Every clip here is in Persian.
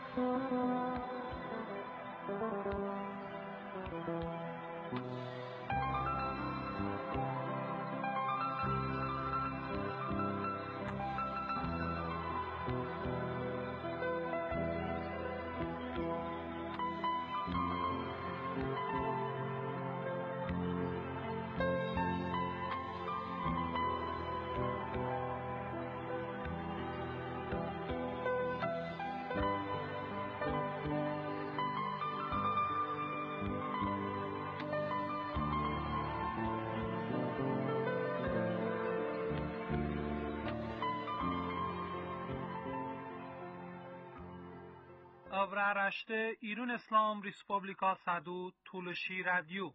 Avraaraşte İran İslam Respublika Sadu Tuluşi Radyo.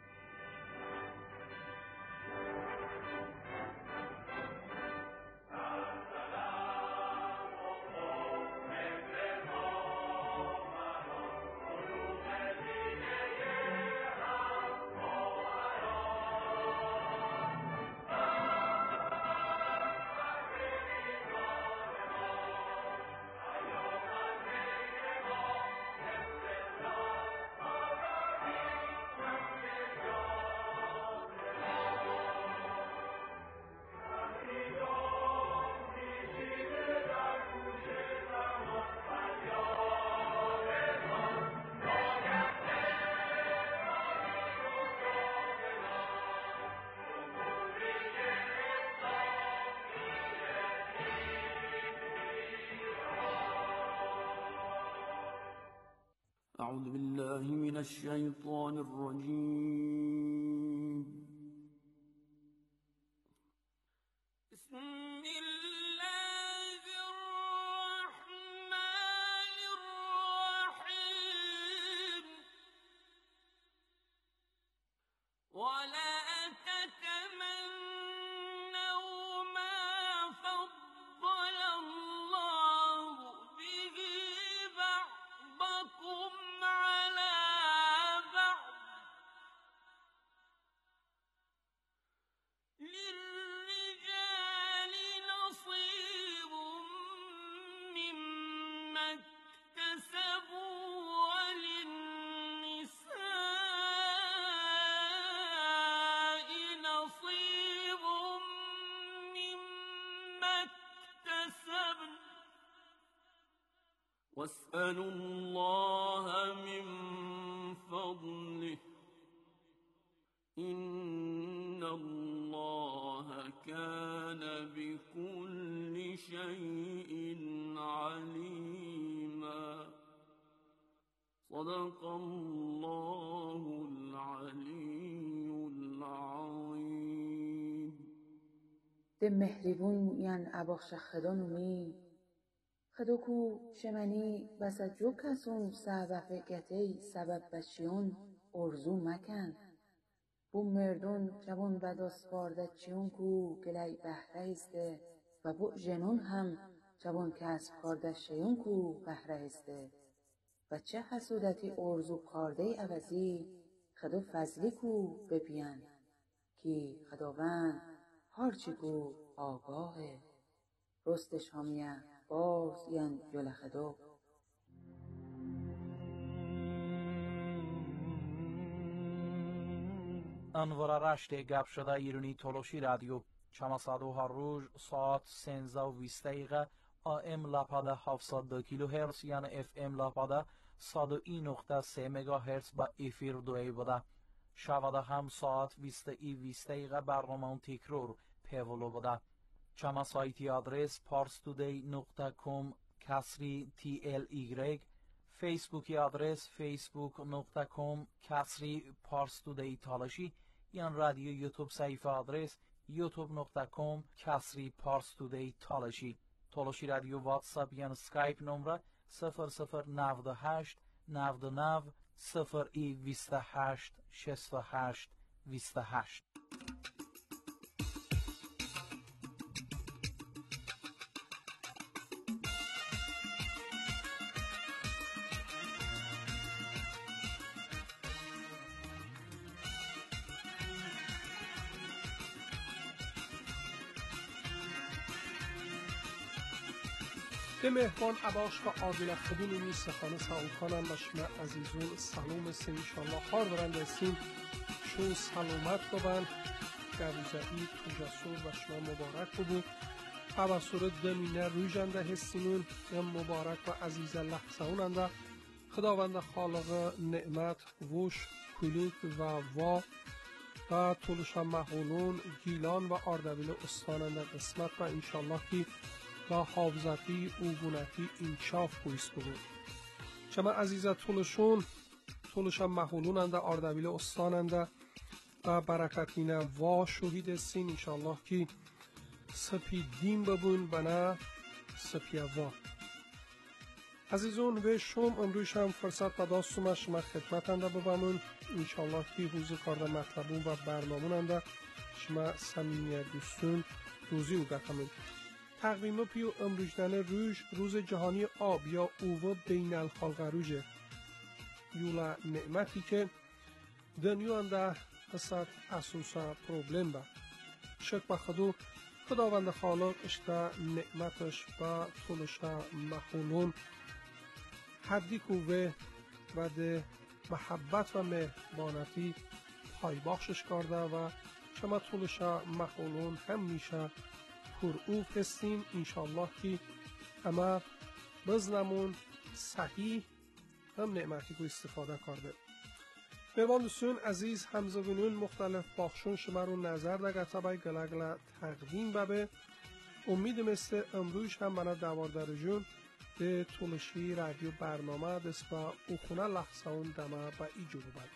أعوذ بالله من الشيطان الرجيم. بسم الله الرحمن الرحيم. ولا تتمنوا ما فضل الله به بعضكم على بعض للرجال نصيب مما اكتسبوا وللنساء نصيب مما اكتسبن واسألوا الله من فضله إن الله كان بكل شيء عليما. صدق الله العلي العظيم. ده مهربون ين اباخش خدانومی خدوکو شمنی بسا جو کسون سبب گتی سبب بچیون ارزو مکن بو مردون جوان بداس باردچیون کو گلی بهره ایسته و بو جنون هم جوان کسب کاردشیون کو بهره ایسته و چه حسودتی ارزو کارده ای عوضی خدو فضلی کو ببین کی خداوند هرچی کو آگاهه رستش همیه باز ین جل خدو. انوار گپ شده ایرانی تولوشی رادیو چماسادو هر روز ساعت 13:20 AM لپاده 702 کیلوهرتز یعنی FM لپاده 101.3 مگاهرتز با افیر دوی بوده. شواده هم ساعت 20:20 برنامه تکرار پیولو بوده. چما سایتی آدرس parstoday.com /TLY فیسبوکی آدرس facebook.com /parstoday تالشی یا رادیو یوتیوب صفحه آدرس youtube.com /parstoday تالشی تالشی رادیو واتساپ یا اسکایپ نمره 0098 99 028 68 28. به مهربان عباش و عادل خدونی سخانه سعودخانم و شما عزیزون سلام است انشالله خار برنده هستیم شو سلامت ببن گروزهی تجسور و شما مبارک ببو توسط دمینه رویجنده هستیمون مبارک و عزیز لحظهوننده خداوند خالق نعمت وش کلوک و طولش محولون گیلان و آردبیل استاننده قسمت و انشالله که با حافظتی اوگونتی انشاف کویست بود شما عزیز طولش محولوننده آردبیل استاننده و برکتینه و شهید سین انشالله که سپیدین ببون بنا سپیوا عزیزون به شما امروز هم فرصت بداستم شما خدمتنده ببمون انشالله که حوزه کارده مطلبون و برناموننده شما صمیمیت دوستون روزی او گتمون تقویم پیو امروزدن روز جهانی آب یا اوو بین الخلق روزه یولا نعمتی که دنیا انده قصد اساسا پروبلم با شک بخدو خداوند خالق اشتا نعمتش با طولشا مخولون حدی کوه و ده محبت و مهربانتی پای بخشش کرده و شما طولشا مخولون هم میشه پرعوف هستیم انشالله که اما بزنمون صحیح هم نعمتی که استفاده کرده مهمان دوستون عزیز همزبونون مختلف بخشون شما رو نظر دگتا بای گلگل تقدیم ببه امید مثل امروز هم منو دوارده جون به طولشی رادیو برنامه دست با اوخونه لحظه اون دمه با ایجو ببند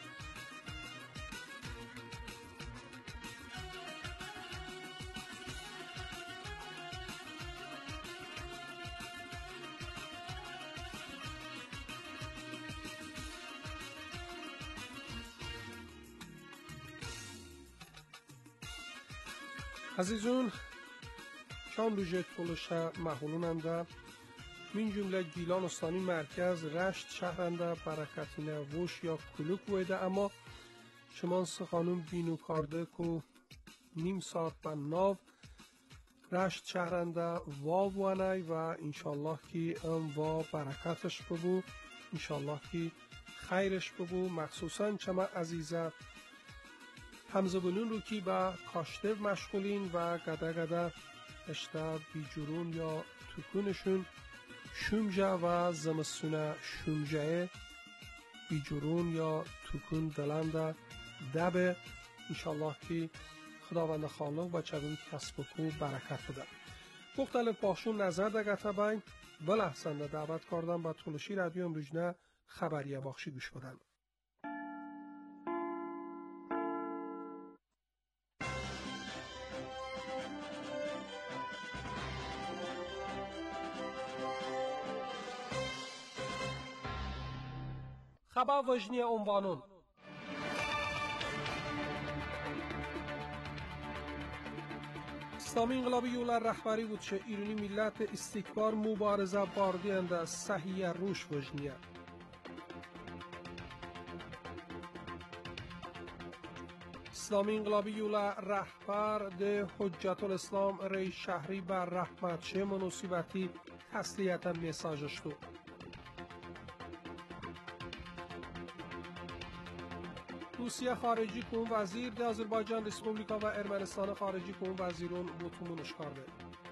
عزیزون چند روژه طولشه محولوننده من جمله گیلان استانی مرکز رشت شهرنده برکتینه وش یا کلوک بویده اما شما سخانون بینو کارده که نیم ساعت و ناو رشت شهرنده وانای و انشالله که ام و برکتش ببو انشالله که خیرش ببو مخصوصا شما عزیزه همزبونون رو که با کاشته مشغولین و گده اشتا بیجورون یا تکونشون شومجه و زمستونه شومجه بیجورون یا تکون دلنده دبه انشالله که خداوند خالق و چگوی کسب و کو برکت بده مختلف باشون نظر دگته بین بلحسنده دعوت کردن با طولشی رادیو امروزنه خبریه بخشی گوش بدن خبر وجنی عنوانون اسلامی انقلابی یولر رهبری بود چه ایرانی ملت استکبار مبارزه باردینده صحیح روش وجنیه اسلامی انقلابی یولر رهبر ده حجت الاسلام ری شهری بر رحمت چه مناسبتی تسلیتا میساجش دو روسیه خارجی کن وزیر ده آذربایجان ریسپوبلیکا و ارمنستان خارجی کن وزیرون بوتومونش کرده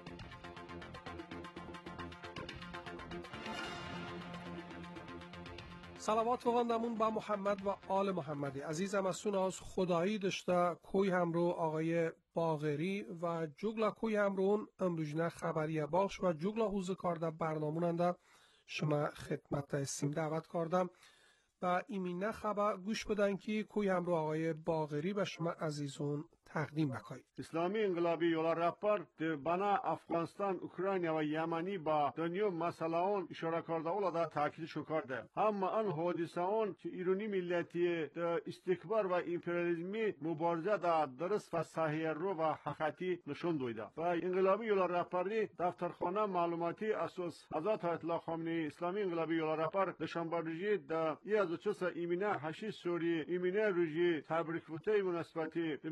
صلوات بخواندمون با محمد و آل محمدی عزیزم از از خدایی داشته کوی همرو آقای باغری و جگلا کوی همرون امروزنه خبریه باخش و جگلا حوزه کارده برناموننده شما خدمت هستیم دعوت کردم و ایمینه خبر گوش بدن که کوی همرو آقای باغری به شما عزیزون تقدیم بکنید. اسلامی انقلابی یولا رهبر بنا افغانستان، اوکراین و یمنی با دنیا مسئله اون اشاره کرده اولا دا تاکیدشو کرده. هم آن حادثه اون که ایرانی ملتی دا استکبار و امپریالیسمی مبارزه دا درست و صحیح رو و حقیقتی نشون دویده. و انقلابی یولا رهبری دفترخانه معلوماتی اساس حضرت آیت الله خامنه‌ای اسلامی انقلابی یولا رهبر دشنبه روزی دا از چه ایمینه هشی سوری ایمینه روزی تبریک بوده مناسبتی ملت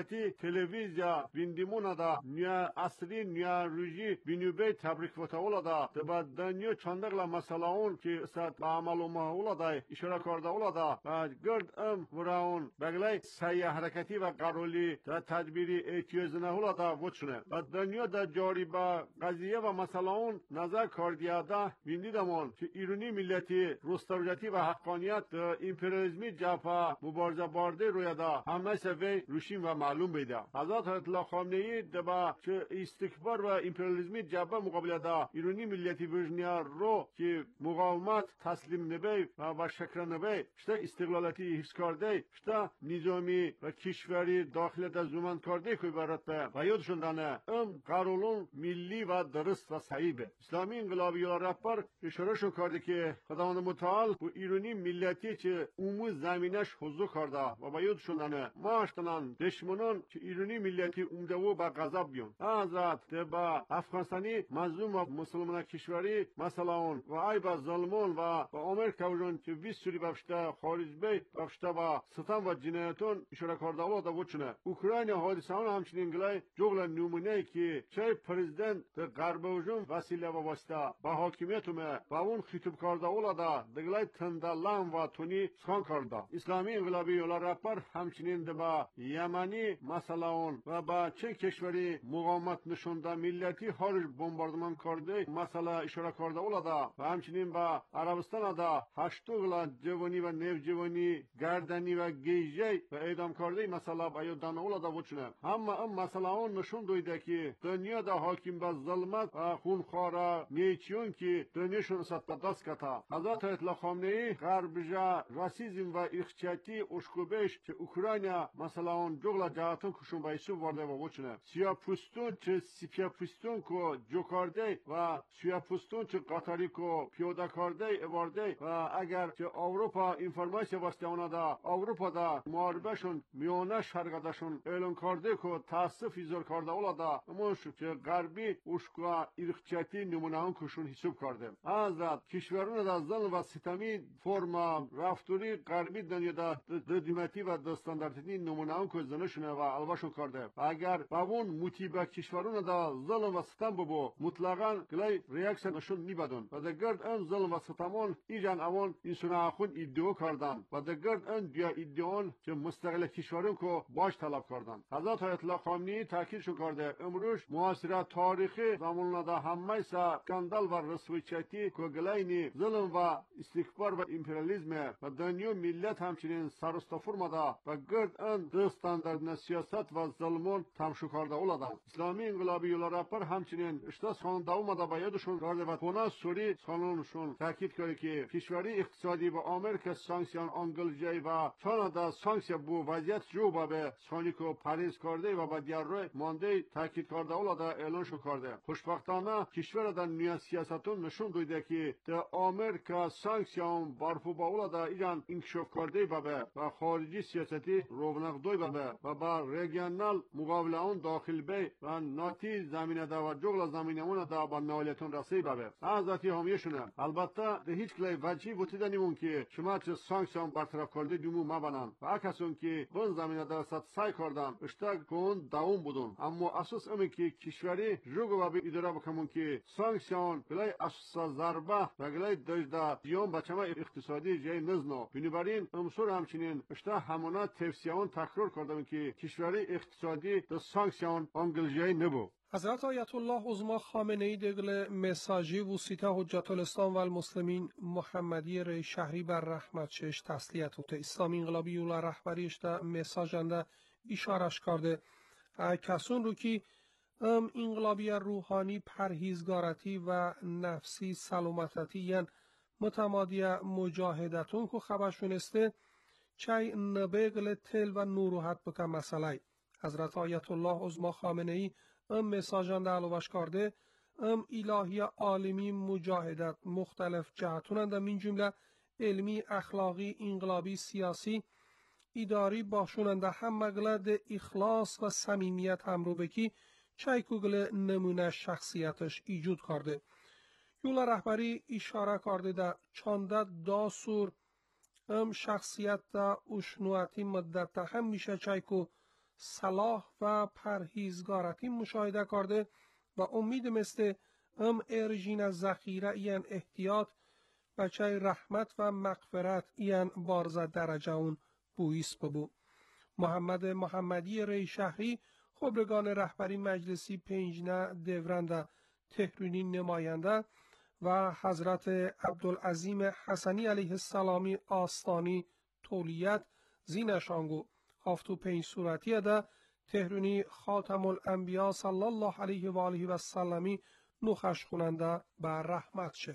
Devleti televizya bindimuna da nüya asri nüya ruji binübey tebrik vata da deba danyo çandakla masalaun ki saat amaluma ola da işara karda ola da gerd vuraun beglay sayya hareketi ve qaroli da tedbiri ehtiyazına ola da voçne danyo da cari ba qaziye ve masalaun nazar kardiyada bindidamon ki İrani milleti rustavjati ve haqqaniyat imperializmi capa mübareze barde royada همه سوی روشین و معلوم بیده. حضرت آیت الله خامنه‌ای دبا چه استکبار و امپریالیسمی جبه مقابل دا ایرانی ملیتی وجنیا رو که مقاومت تسلیم نبی و شکر نبی شتا استقلالاتی حفظ کرده شتا نظامی و کشوری داخل دا زمان کرده که برات به و یادشون دانه قرارون ملی و درست و صحیح به اسلامی انقلابی و رهبر اشاره شو کرده که خداوند متعال و ایرانی ملیتی چه عمو زمینش حضور کرده و با یادشون maaşlanan düşmanın ki İrani milleti umdevu ba gazab biyon. Azat deba Afganistani mazlum ve Müslüman kişveri meselaun ve ayba zalmon ve Amerika vurun ki bir sürü başta haric bey başta ba satan ve cinayetun işare karda ola da vuçuna. Ukrayna hadisanın hamçinin gılay jogla numune ki çay prezident de garbojun vasile ve vasta ba hakimiyetume ba un xitib karda ola da gılay tındalan ve tuni skan karda. İslami inqilabi yola rapar همچنین با یمنی مسئله اون و با چه کشوری مقاومت نشونده ملتی خارج بمباردمان کرده مسئله اشاره کرده اولادا و همچنین با عربستان دا هشتوغلا جوانی و نوجوانی گردنی و گیجه و اعدام کرده مسئله بیادان اولادا وچنه اما مسئله اون نشون دویده که دنیا دا حاکم با ظلمت و خونخواره نیچیون که دنیاشون سطح دست کتا حضرت آیت الله خامنه‌ای غربجا راسیزم و اخچاتی اشکوبش که اوکراینیا مثلا اون جغلا جهاتون کشون بایسو وارده و وچنه سیاپوستون چه سیپیاپوستون کو جو کرده و سیاپوستون چه قطاری کو پیاده کرده وارده و اگر چه اروپا اینفورماسیون واسطه اونا دا اروپا دا محاربهشون میانه شرقدشون اعلان کرده کو تاسف ایزار کرده اولا دا امونش چه غربی اشکا ارخچاتی نمونه اون کشون حساب کرده حضرت کشورون دا ظلم و ستمی فرما رفتوری غربی دنیا دا ددیمتی و استانداردی نمونه اون که زنشونه و الباشون کرده و اگر با اون متیبه کشورون دا ظلم و ستم ببو مطلقاً گلای ریاکشن نشون نیبدون و دگرد ان ظلم و ستمون ایجان اون اینسونه آخون ادعا کردن و دگرد ان بیا ادعان که مستقل کشورون که باش طلب کردن حضرت آیت الله خامنه‌ای تاکیدشون کرده امروز معاصره تاریخی زمانه دا همه سا سکاندال و رسویچتی که گلاینی ظلم و استکبار و امپریالیسم و دنیا ملت همچنین سرستافورما دا و گرد ان ده standardına siyaset ve zulmün tamşu karda oladan. İslami inqilabı yollara par hamçinin işte son davumada bayadışın karda ve kona suri sonunuşun takip köy ki kişveri iktisadi ve Amerika sanksiyon angılcay ve sonra da sanksiyon bu vaziyet juba ve soniko Paris karda ve ba diğer mande takip karda olada elan şu karda. Hoşbaxtana kişverden dünya siyasetun nişun duydu ki de Amerika sanksiyon barfu ba olada ilan inkişaf karda ve xarici siyaseti rovnaq دوی و با ریجنال مقابله اون داخل بی و ناتی زمینه دا و جغل زمینه اون دا با نالیتون رسی ببه حضرتی همیشونه البته ده هیچ کلی وجهی بوده نیمون که شما چه سانکسیون برطرف کرده دیمو مبنن و اکسون که بون زمینه دا ست سای کردن اشتاق کن داون بودن اما اساس امی که کشوری جوگو و بی اداره بکمون که سانکسیون گلای اساس ضربه و گلای دجدا دیون بچما اقتصادی جای نزنو بنابراین امسور همچنین اشتا همونا تفسیرون تکرار کردم که کشوری اقتصادی در سانکسیون انگلجای نبود. حضرت آیت الله عظما خامنه‌ای دگل مساجی وسیطه حجت الاسلام و المسلمین محمدی ری شهری بر رحمت چش تسلیت و اسلامی انقلابی و رهبریش در مساجنده اشارش کرده کسون رو که انقلابی روحانی پرهیزگارتی و نفسی سلامتی یعنی متمادی مجاهدتون که خبرشونسته چای نبگل تل و نوروحت بکن مسئله حضرت آیت الله عظما خامنه‌ای مساجان در علوش کرده الهی عالمی مجاهدت مختلف جهتونند من جمله علمی اخلاقی انقلابی سیاسی اداری باشونند هم مگلد اخلاص و صمیمیت هم رو بکی چای کوگل نمونه شخصیتش ایجود کرده یولا رهبری اشاره کرده در چانده داسور شخصیت دا اشنواتی مدت هم میشه چای کو صلاح و پرهیزگارتی مشاهده کرده و امید مثل ارژین ذخیره این احتیاط بچه رحمت و مغفرت این بارزه درجه اون بویس ببو. محمد محمدی ری شهری خبرگان رهبری مجلسی پنجنه دورنده تهرونی نماینده و حضرت عبدالعظیم حسنی علیه السلامی آستانی تولیت زینشانگو هفتو پنج صورتی ده تهرونی خاتم الانبیا صلی الله علیه و آله و سلمی نخش خوننده بر رحمت شه.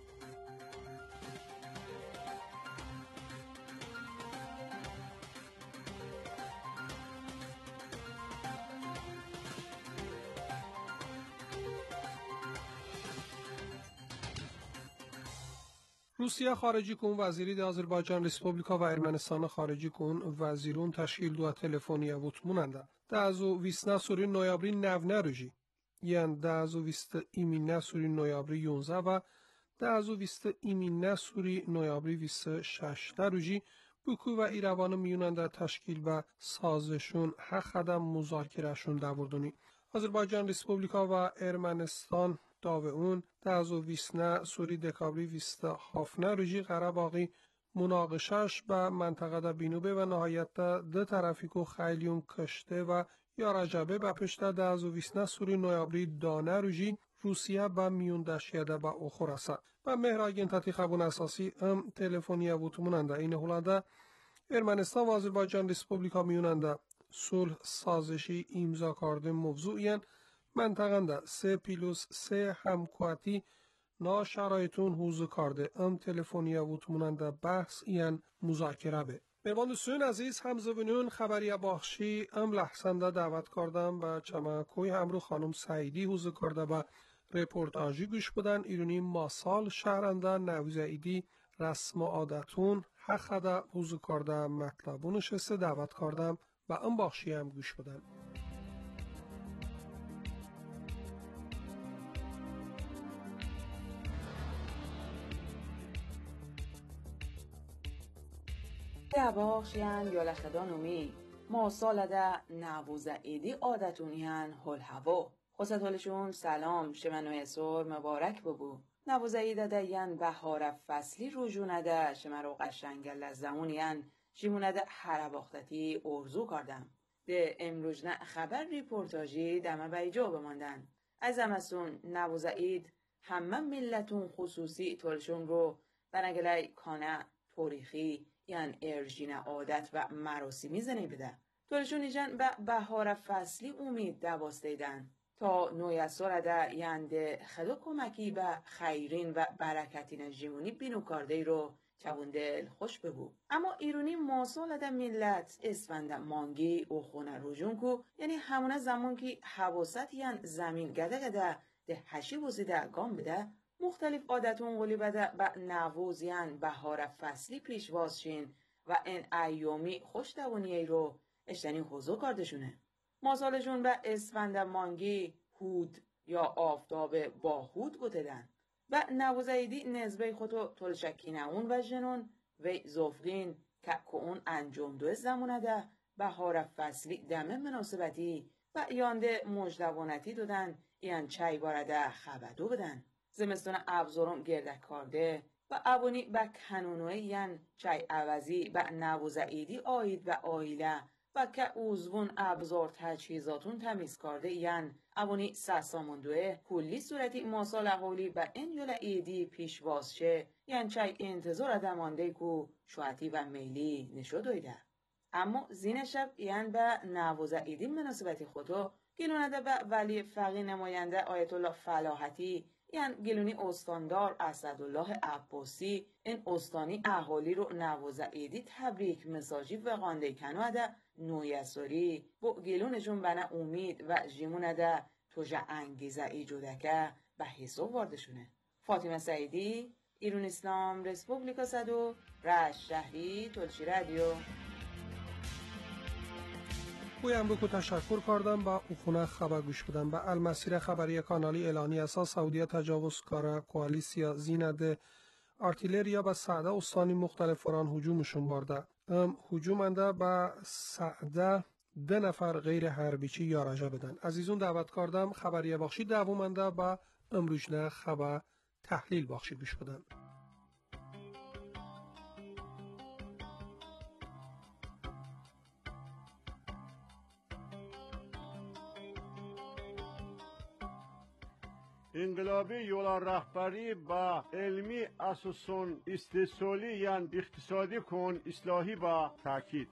روسیه خارجی کن وزیری ده آذربایجان ریسپوبلیکا و ارمنستان خارجی کن وزیرون تشکیل دو تلفنی بود موننده. ده ازو 20 سوری نویابری نو روژی. یعنی ده ازو 20 ایمینه سوری نویابری 11 و ده ازو 20 ایمینه سوری نویابری 26 روژی بکو و ایروان میوننده تشکیل و سازشون حق خدم مذاکرهشون دوردونی. آذربایجان ریسپوبلیکا و ارمنستان داوه اون ده ازو 20 سوری دکابری 27 روژی قرار باقی مناقشش به منطقه ده بینوبه و نهایت ده طرفیکو خیلیون کشته و یا رجبه به پشته ده ازو 20 سوری نویابری دانه روژی روسیه به میون دشیده به اخورسه و مهراگین تاتی خبون اساسی تلفنیه بود موننده. این هولنده ارمنستان و آذربایجان ریسپوبلیکا میوننده صلح سازشی امضا کرده موضوعین منطقه 3+3 همکواتی نا شرایطون حوزو کرده تلفنیه بود موننده بحث این مذاکره به. مهمان سون عزیز همزبونون خبری باخشی لحسنده دعوت کردم و چمکوی همرو خانم سعیدی حوزو کرده و رپورتاجی گوش بدن ایرونی ماسال شهرنده نوزعیدی رسم و عادتون حق خدا حوزو کرده مطلبونش است دعوت کردم و باخشی هم گوش بدن. باخشیان یولخدانومی ما سالده نووزه ایدی عادتونیان هل هوا خواستالشون سلام شمنوی سور مبارک ببو نووزه ایده ده ین بهار فصلی روژونه ده شمرو قشنگ لزمونیان شیمونه ده حرباختتی ارزو کردم ده امروجنه خبر ریپورتاجی دمه بیجا بماندن از امسون نووزه اید همه ملتون خصوصی تولشون رو بنگلای کانه تاریخی یعنی ارژین عادت و مراسمی زنی بده. تولشون ایجن به بهار فصلی امید دوستیدن تا نوی سورده یعنی خدا کمکی به خیرین و برکتین جیمونی بینو کرده رو چوندل خوش بگو. اما ایرونی ماسالده ملت اسفند مانگی و خونه روژون کو یعنی همونه زمان که حواست یعنی زمین گده ده هشی بوزیده گام بده مختلف عادتون قولی بده به نووزیان بهار فصلی پیشوازشین و این ایومی خوش دوونیه رو اشتنی حضور کردشونه. ماسالشون به اسفند مانگی هود یا آفتاب با هود گوتدن و نووزایدی نزبه خودو تلشکینهون و جنون و زفقین که اون انجام دو زمونه ده بهار فصلی دمه مناسبتی و یانده مجدوانتی دادن یعن چای بارده خبدو بدن. زمستان ابزارم گردک کرده و ابونی به کنونوی یعن چای عوضی به نووزایدی آید و آیله و که اوزون ابزار تجهیزاتون تمیز کرده یعن ابونی ساساموندوه کلی صورتی ماسال حولی به این یول ایدی پیشواز شه یعن چای انتظار دمانده کو شوعتی و میلی نشو دویده. اما زین شب یعن به نووزایدی مناسبتی خودو گلونده به ولی فقیه نماینده آیت الله فلاحتی یعنی گلونی استاندار اسدالله عباسی این استانی اهالی رو نووزایدی تبریک مساجی و قانده کنوده نویساری با گلونشون بنا امید و جیمونده توجه انگیزه ای جودکه به حساب واردشونه. فاطمه سعیدی ایران اسلام ریسپوبلیکا صدو رشت شهری تلشی رادیو. پویم رو که تشکر کردم با اخونه خبر گوش بدم به المسیر خبری کانالی اعلانی اساس سعودیه تجاوز کاره کوالیسیا زینده آرتیلریا به سعده استانی مختلف فران هجومشون برده. هجوم انده به سعده 2 نفر غیر حربیچی یارجا بدن. عزیزون دعوت کردم خبریه بخشی دوامنده با امروجنه خبر تحلیل بخشی بشودن. انقلابی یولا رهبری با علمی اساسون استثالی یعنی اقتصادی کن اصلاحی با تاکید.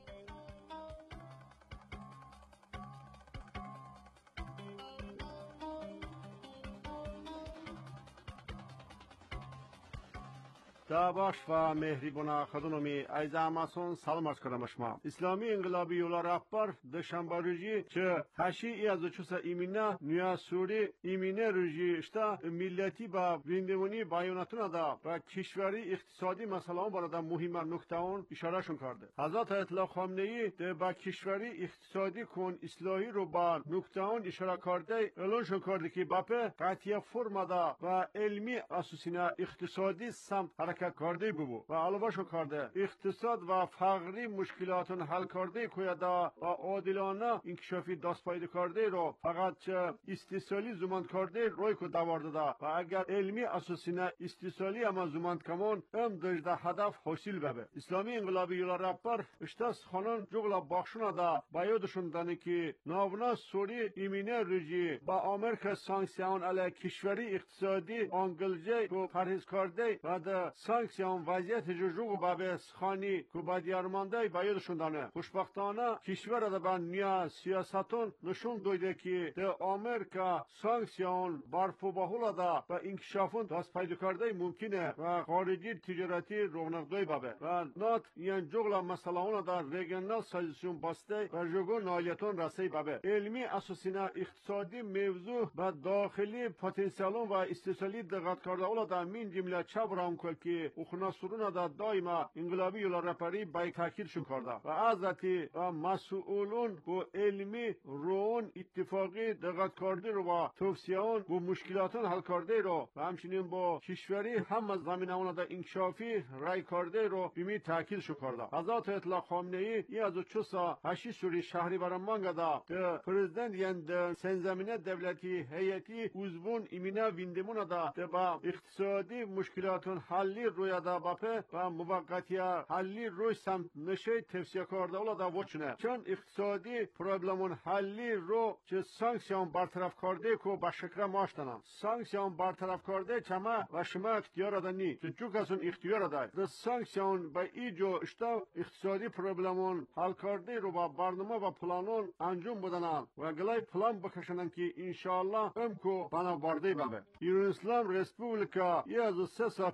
دعواش و مهریبونا خدونومی ایز اماسون سلام عرض کنم شما. اسلامی انقلابی یولا رهبر دوشنبه روزی که هشی از چوسا ایمینا نیا سوری ایمینه روزی اشتا ملتی با ویندمونی بایوناتون دا و کشوری اقتصادی مسئله برای مهم نکته اون اشاره شون کرده. حضرت اطلاع خامنه‌ای با کشوری اقتصادی کن اصلاحی رو با نکته اون اشاره کرده. اعلان شون کرده که باپه قطعی فرم دا و علمی اساسینا اقتصادی سمت حرکت کرده ببو و علاوه شو کرده اقتصاد و فقری مشکلاتون حل کرده کویدا و عادلانه انکشافی دست پیدا کرده رو فقط چه استثالی زمان کرده روی کو دوارده دا و اگر علمی اساسینا استثالی اما زمان کمون ام دجده هدف حاصل ببه. اسلامی انقلابی یولا رهبر اشتاس خانون جغلا بخشونه دا بایودشون دانه که ناونا سوری ایمینه رجی با آمریکا سانکسیون علیه کشوری اقتصادی انگلجه کو پرهیز کرده و دا سانکسیون وضعیت جوجو بابس خانی کو با دیارمانده بایدشون دانه. خوشبختانه کشور دا با نیا سیاستون نشون دویده که دا آمریکا سانکسیون برفو باهولا دا با انکشافون دست پیدا کرده ممکنه و خارجی تجارتی رونق دوی بابه و نات یعنی جغلا مسئله اونا دا ریگنال سازیسیون باسته و جوگو نالیتون رسی بابه. علمی اساسینا اقتصادی موضوع و داخلی پتانسیلون و استثالی دقت کرده اولا دا من جمله چبرام کل که اخناسرون دا دائما انقلابی یولا رهبری بای تاکید شون کرده و ازاتی و مسئولون با علمی رون اتفاقی دقت کرده رو و توصیهان با مشکلاتون حل کرده رو و همچنین با کشوری هم از زمین اونا دا انکشافی رای کرده رو بیمی تاکید شون کرده. حضرت اطلاع خامنه‌ای ای از چوسا هشی سوری شهری برمانگا دا پرزیدنت یند سنزمینه دولتی هیئتی uzbun imine vindimuna da با اقتصادی مشکلاتون حلی روی دا باپه و موقتیه حلی روی سمت نشه توصیه کرده اولا دا وچنه چون اقتصادی پروبلمون حلی رو چه سانکسیون برطرف کرده کو با شکر ماشتنم سانکسیون برطرف کرده چما و شما اختیار دا نی چه جو کسون اختیار دا دا سانکسیون با ایجو اشتا اقتصادی پروبلمون حل کرده رو با برنامه و پلانون انجام بدنن و گلای پلان بکشنن که انشاءالله امکو بنا برده ببه. ایران اسلام رسپوبلیکا از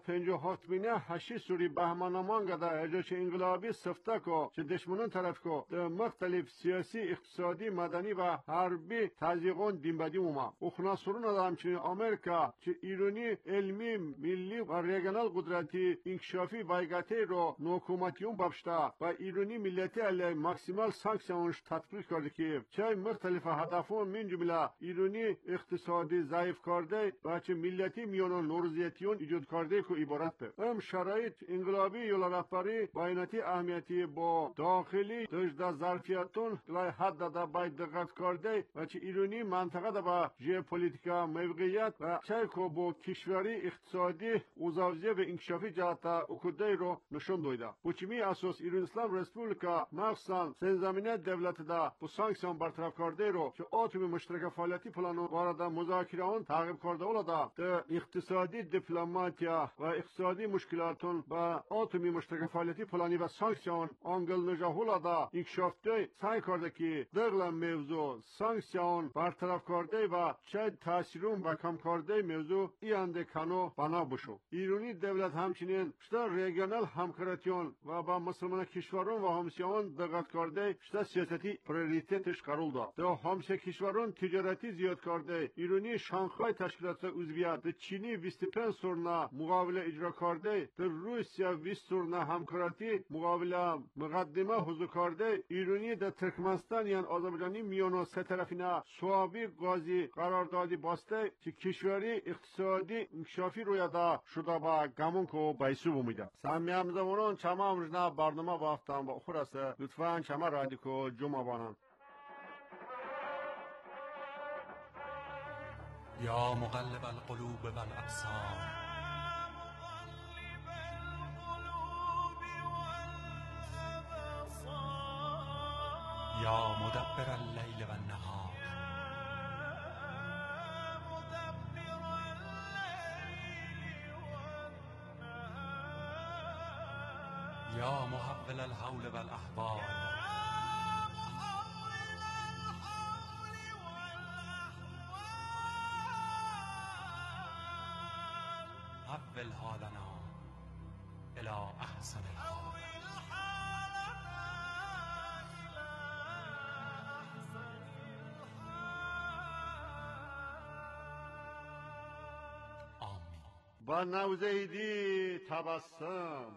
357 مینه هشی سوری بهمانمانگا دا اجاچ انقلابی سفته کو چه دشمنان طرف کو دا مختلف سیاسی اقتصادی مدنی و حربی تزیقون دینبدی اوما اخناسرون دا همچنین آمریکا چه ایرانی علمی ملی و ریگنال قدرتی انکشافی وایگاتی رو نوکومتیون بابشتا و ایرانی ملتی علی ماکسیمال سانکسیونش تطبیق کرده که چه مختلف هدفون من جمله ایرانی اقتصادی ضعیف کرده و چه ملتی میون نورزیتیون ایجاد کرده که عبارت به ام شرایط انقلابی یولا رهبری باینتی اهمیتی با داخلی دجده ظرفیتون لای حد دا باید دقت کرده و چه ایرانی منطقه دا با ژئوپلیتیکا موقعیت و چه که با کشوری اقتصادی اوزاوزیه و انکشافی جهتا اکوده رو نشون دویده. بچمی اساس ایران اسلام رسپوبلیکا مخصوصا سرزمینه دولت دا با سانکسیون برطرف کرده رو که آتومی مشترک فعالیتی پلانو وارد مذاکره اون تعقیب کرده اولا دا اقتصادی دیپلماتیا و اقتصادی مشکلاتون با آتومی مشترک فعالیتی پلانی و سانکسیون انگل نجاهولا دا انکشافته سعی کرده که دقل موضوع سانکسیون برطرف کرده و چه تاثیرون و کم کرده موضوع ایانده کنو بنا بشو. ایرانی دولت همچنین شتا ریگنال همکارتیون و با مسلمان کشورون و همسایون دقت کرده شتا سیاستی پریوریتش قرار داد. دو همسایه کشورون تجارتی زیاد کرده. ایرانی شانگهای تشکیلات عضویت چینی 25 سورنا مقابل اجرا کرده در روسیا ویستورنا همکاراتی مقابل مقدمه حضور کرده ایرانی در ترکمنستان یعنی آذربایجانی میانو سه طرفینه سوابی قاضی قراردادی باسته که کشوری اقتصادی انکشافی روی دا شده با گمون که بایسو بومیده سمیم زمانان چما امرجنا برنامه وافتان با اخور است لطفاً چما رادی که جمعه بانن یا مقلب القلوب والابصار یا مدبر اللیل والنهار یا محول الحول والاحوال حول حالنا الى احسن الحال آمین. با نوزیدی تبسم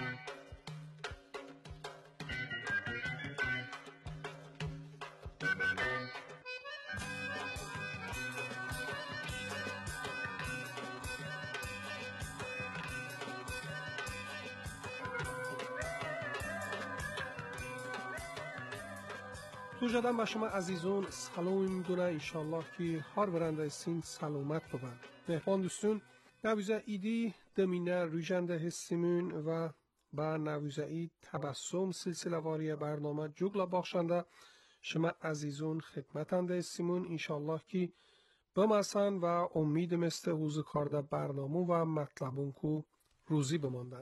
توجدن به شما عزیزون سلام میدونه انشالله که هر برنده سین سلامت ببند مهمان دوستون نویزه ایدی دمینه رویجنده هستیمون و با نویزه اید تبسم سلسله واری برنامه جگل بخشنده شما عزیزون خدمتنده هستیمون انشالله که بمسن و امید مثل حوز کارده برنامه و مطلبون که روزی بماندن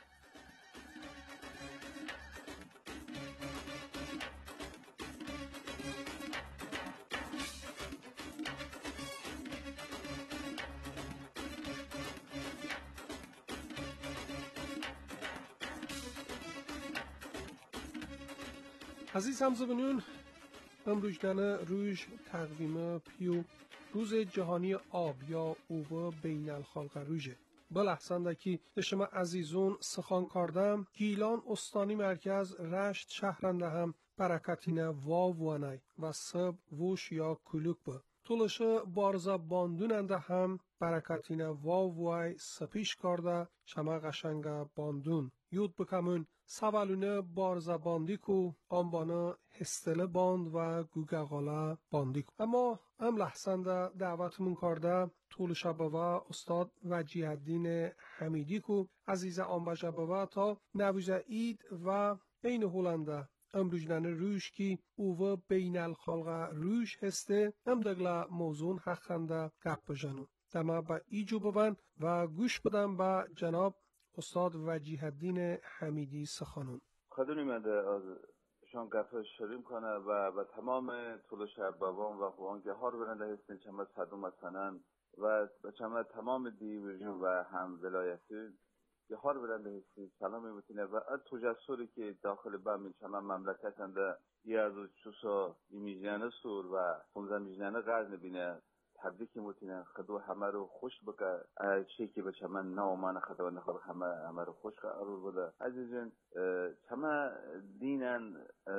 عزیز همزبانون امروزدن روز تقویم پیو روز جهانی آب یا اوبه بین الخلق روزه بلحظنده که شما عزیزون سخن کردم گیلان استانی مرکز رشت شهرنده هم برکتینه واوانای و سب ووش یا کلوک به طولش بارزا باندوننده هم برکتینه واوای سپیش کرده چما قشنگ باندون یود بکمون سوالونه بارزا باندی کو آنبانا هستله باند و گوگغالا باندی کو اما ام لحظنده دعوتمون کرده طول شبه استاد وجیه الدین حمیدی کو عزیز آنبجبه تا نویز اید و این هولنده امروزنان روش کی اوه بین الخلق روش هسته ام دگلا موضوع حقنده گپ بجنون دما با ایجو ببن و گوش بدم با جناب استاد وجیه الدین حمیدی سخنون خدونی مده از شان گپ شریم کنه و تمام طول شب بابام و خوانگه ها رو برنده هستین چمه صدوم مثلا و چمه تمام دیویژن و هم ولایتی یه ها رو برنده هستین سلامی بتینه و از تجسوری که داخل بامین چمه مملکت انده یه از چوسا ایمیجنه سور و خونزه میجنه غرد نبینه تبریک متینه خدو همه رو خوش بکه چی که به چمن نامان خدو نخواه همه رو خوش قرار بوده عزیزان چمه دینن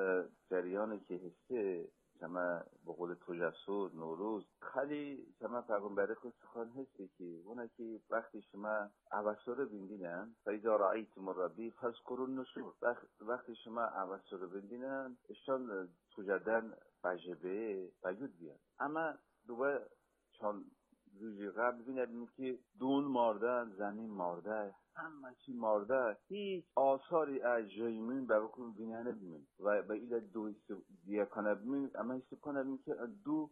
جریانی که هسته چمه بقول تجسد نوروز خیلی چمه پیغمبری خود سخن هستی که اونه که وقتی شما عوضو رو بندینن فیضا رعیتم الربی فذکروا النشور وقتی شما عوضو رو بندینن اشتان توجدن بجبه بجود بیان اما دوباره چون روزی قبل ببینیم که دون مارده زمین مارده همه چی مارده هیچ آثاری از جایمون به بکن بینه نبیمون و به ایل دو دیگه کنه بیم اما حساب کنه بیم که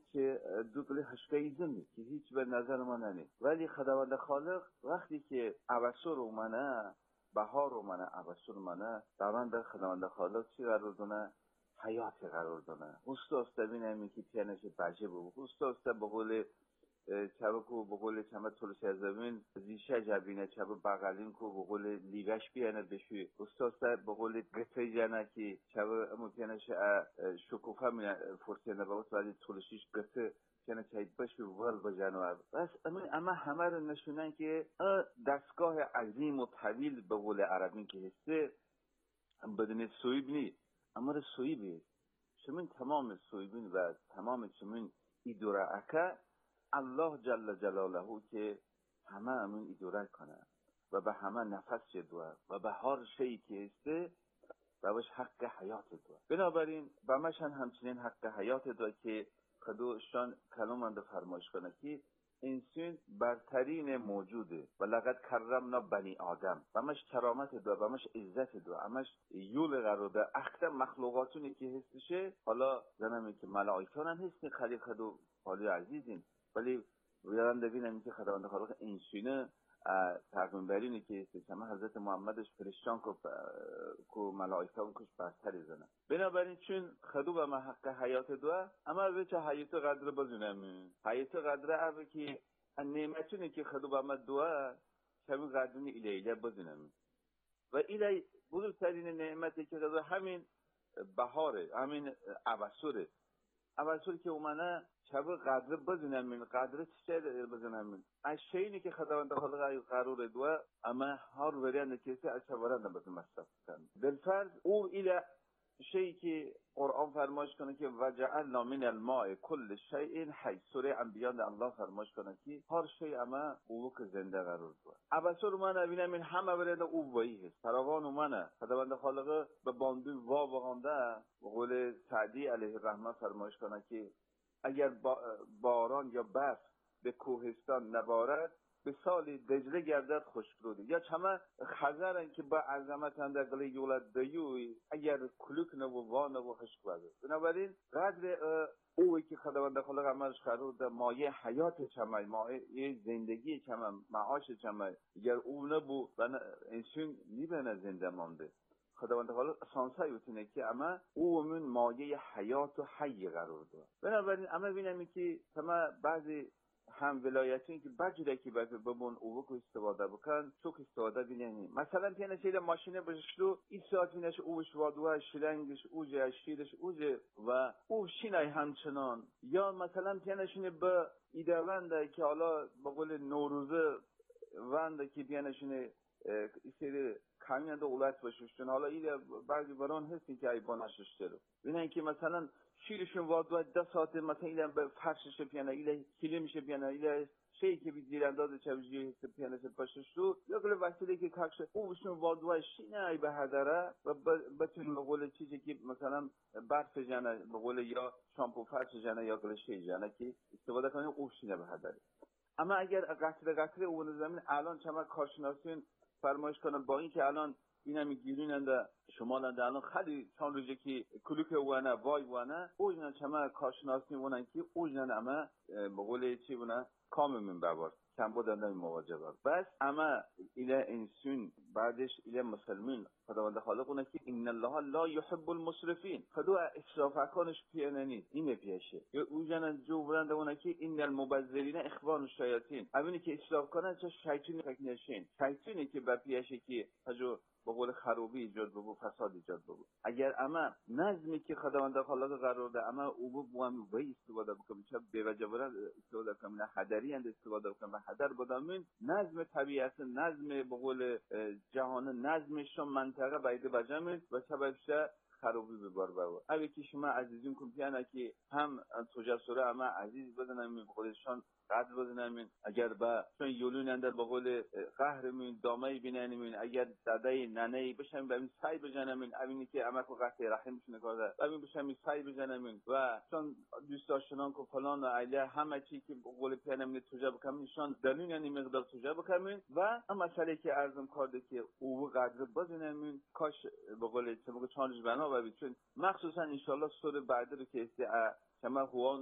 دو بلی هشکه ایزمی که هیچ به نظر ما ننید ولی خداوند خالق وقتی که عوصر اومنه بهار اومنه عوصر اومنه روند خداوند خالق چی قرار دونه حیات قرار دونه استاد بینه که پیانش بجه بود استاد به قول چبه کو بقول چمه طولش از زمین زیشه جبینه چبه بغلین کو بقول لیوش بیانه بشوی استاد بقول قطعه جنه که چبه ممکنش شکوفه می فرسینه باوت ولی طولشیش قطعه کنه چای بشوی ول بجنوه بس اما همه رو نشونن که دستگاه عظیم و طویل بقول عربین که هسته بدون سویب نی اما رو سویبی چمین تمام سویبین و تمام چمین ایدوره اکه الله جل جلاله که همه امین ایدوره کنه و به همه نفس جدوه و به هر شیئی که استه و بهش حق حیات دو. بنابراین به مشن همچنین حق حیات دو که خدوشان کلمند فرمایش کنه که انسان برترین موجوده و لقد کرمنا بنی آدم و همش کرامت دو و همش عزت دو همش یول قرار ده اخته مخلوقاتونی که هستشه حالا زنمی که ملائکان هم هستی خلیق خدو حالی عزیزین ولی بیارن ببینن که خداوند خالق انسانه پیغمبرینی که استشمه حضرت محمدش فرشتان که ملائکه و کش برتری زنه بنابراین چون خدو به ما حق حیات دوه اما به چه حیات قدر بزنم حیات قدر اوه که نعمتونی که خدو به ما دوه کمی قدرونی ایله بزنم و ایله بزرگترین نعمتی که خدو همین بهاره همین عباسوره که اومنه شبه قدر بزنم من قدر چه بزنم من از شیینی که خداوند خالق قرار دوه اما هر وریان کسی از شبارن نباید مصرف کن بالفرض او ایله شیئی که قرآن فرمایش کنه که وجعلنا من الماء کل شیء حی سوره انبیاء الله فرمایش کنه که هر شی اما او که زنده قرار دوه عباسور من ببینم این همه ورده او وایی هست فراوان اومنه خداوند خالق به باندو وا بغانده به قول سعدی علیه الرحمه فرمایش کنه که اگر باران یا برف به کوهستان نبارد به سال دجله گردد خشکروده یا چما خزرن که با عظمت اندقلی یولد دیوی اگر کلوک نبو وان و خشک بده بنابراین قدر اوی که خداوند خالق عملش قرار ده مایه حیات چما مایه زندگی چما معاش چما اگر او نبو انسان میبنه زنده مانده خداوند خالق سانسای بتونه که اما او من مایه حیات و حی قرار ده بنابراین اما بینمی که تمام بعضی هم ولایتین که بجوره که ببون او بکو استفاده بکن چوک استفاده بینیم مثلا پیانه شیل ماشینه بشلو این ساعت بینش اوش وادوه شلنگش اوجه شیرش اوجه و او شینای همچنان یا مثلا پیانه شینه به ایده ونده که حالا به قول نوروزه ونده که پیانه شینه این سری کامیان دو اولت بشوشتن حالا ایده بعضی بران هستی که ای بانششته رو بینن که مثلا شیرشون وادوه 10 ساعت مثلا ایده به فرشش پیانه ایده کلی میشه پیانه ایده شیئی که بی زیرانداز چوزیه هست پیانه سپاشش رو یا گل وقتی که کاکش اوشون وادوه شینه ای به هدره و بتون به قول چیزی که مثلا برف جنه به قول یا شامپو فرش جنه یا گل شی جنه که استفاده کنیم اوشینه به هدره اما اگر قطره اون زمین الان چما کارشناسین فرمایش کنن با این که الان اینمی گیریننده شمالنده الان خیلی چند روزه که کلوک وانه وای وانه اوجنن چما کارشناسی وانن که اوجنن اما به قول چی وانه کام من ببار کم بودن در مواجبه بس اما ایله انسان بعدش ایله مسلمین خداوند خالق اونه که ان الله لا يحب المسرفین خدا اسراف کنش پیانه نیست این پیشه یا اوجنن جو برنده اونه که ان المبذرین اخوان الشیاطین همینی که اسراف کنن چه شیطانی فکنشین شیطانی که با پیشه که هجو به قول خرابی ایجاد بگو فساد ایجاد بگو اگر اما نظمی که خداوند خالق قرار ده اما او بو هم وی استفاده بکنم چه به وجه برد استفاده کنم نه هدری اند استفاده بکنم و هدر بدامین نظم طبیعت نظم به قول جهان نظمشون منطقه بایده بجامین و سببشه خرابی ببار باور اوی که شما عزیزین کن پیانه که هم تجسره اما عزیز بدنم به قولشان قدر بزنمین اگر با چون یولون اندر با قول قهرمین دامه بیننمین اگر داده ننه بشم ببین سعی بجنمین اوینی که امک و قطع رحمش نکرده ببین بشم سعی بجنمین و چون دوست داشتنان که فلان و عیله همه چی که با قول پیانمین توجه بکنم نشان دلون یعنی مقدار توجه بکنم و اما مسئله که عرضم کرده که او قدر بزنمین کاش با قول چانش بنا ببین چون مخصوصا انشالله سور بعد رو که چما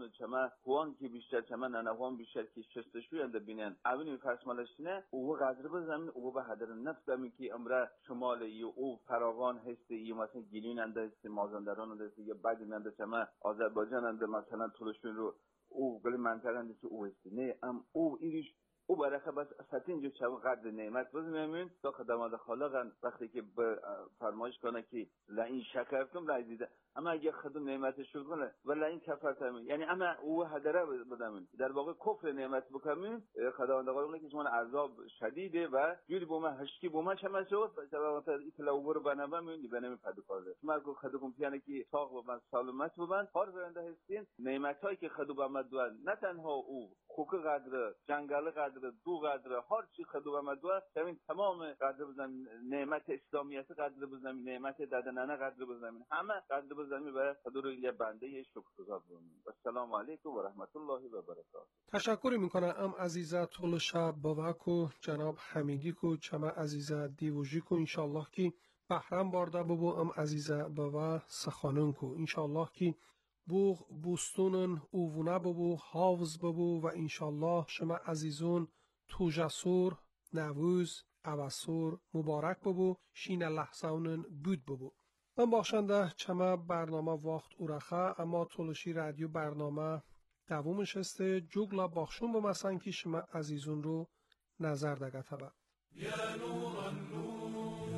هوان که بیشتر چما ننهوان بیشتر که شستشوی انده بینن اولین فرسمالشینه او قدر بزنمین او به هدر نفس دمی که امره شمالی او فراوان هستی یا مثلا گیلین انده هستی مازندران انده هستی یا بعد انده چما آذربایجان انده مثلا طولشون رو او گل منطقه اند که او است نه ام او ایش او برخه بس ساتین جو چه قدر نعمت باز میمون تا خدمات خالق وقتی که فرمایش کنه که لا این شکرتم لا دیده اما اگه خودم نعمت شکر کنه ولی این کفرتم یعنی اما او هدره بدم در واقع کفر نعمت بکنیم خداوند خالق که شما عذاب شدیده و جوری بوم هشکی بوم چما شد مثلا اطلاع ور بنام میندی بنام پدوکارده شما کو خودم پیانه که ساق و من سالمت بودن هر برنده هستین نعمتایی که خدو آمد دو نه تنها او خوک قدر جنگل قدر دو قدر هر چی خدو آمد دو همین تمام قدر بزن نعمت اسلامیت قدر بزن نعمت دادنانه قدر بزن همه قدر بزن برای خدو یه بنده شکرگزار باشیم. السلام علیکم و رحمت الله و برکاته. تشکر میکنم ام عزیزه طول شب باوکو جناب حمیدی کو چما عزیزه دیوژی کو انشالله کی بحرم بارده ببو ام عزیزه باوا سخانون کو انشالله کی بوغ بوستونن اوونه ببو حافظ ببو و انشالله شما عزیزون تو جسور نووز اوسور مبارک ببو شین لحظهونن بود ببو. من باشنده چما برنامه وقت اورخه اما تولشی رادیو برنامه دوامش هسته جوگلا باخشون با مثلا که شما عزیزون رو نظر دگته با یا نور النور